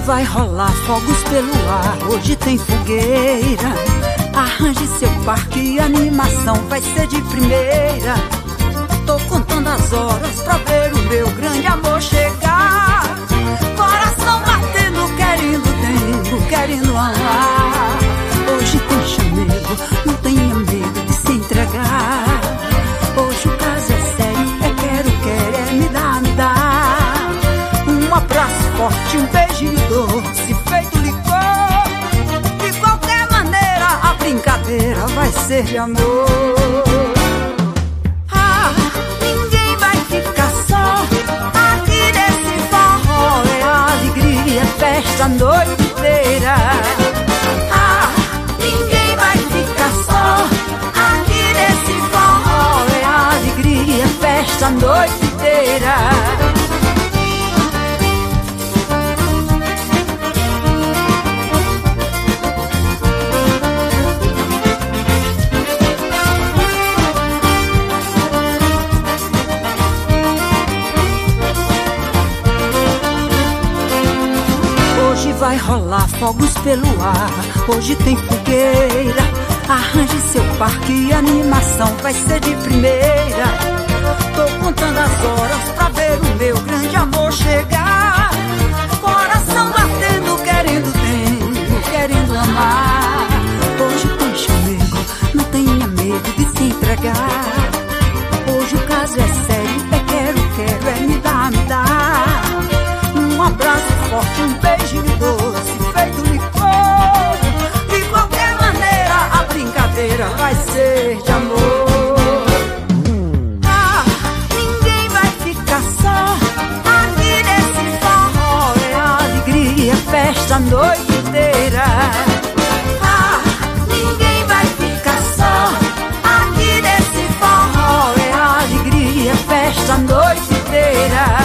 vai rolar fogos pelo ar, hoje tem fogueira. Arranje seu parque e a animação vai ser de primeira. Tô contando as horas pra ver o meu grande amor chegar. Coração batendo, querendo amar. Hoje tem chamego, não tenha medo de se entregar. Hoje o caso é sério, é quero, é me dá. Um abraço forte, um beijinho doce, feito licor. De qualquer maneira a brincadeira vai ser de amor. Ninguém vai ficar só aqui nesse forró. É alegria, é festa a noite inteira. Ninguém vai ficar só aqui nesse forró. É alegria, é festa a noite inteira. Hoje vai rolar fogos pelo ar, hoje tem fogueira. Arranje seu parque e a animação vai ser de primeira. Tô contando as horas pra ver o meu grande amor chegar. Coração batendo, querendo amar. Hoje tem chamego, não tenha medo de se entregar. Hoje o caso é sério, é quero, é me dá. Um abraço forte, um beijinho doce, feito licor. De qualquer maneira a brincadeira vai ser de amor. Ninguém vai ficar só aqui nesse forró. É alegria, é festa a noite inteira. Ninguém vai ficar só aqui nesse forró. É alegria, é festa a noite inteira.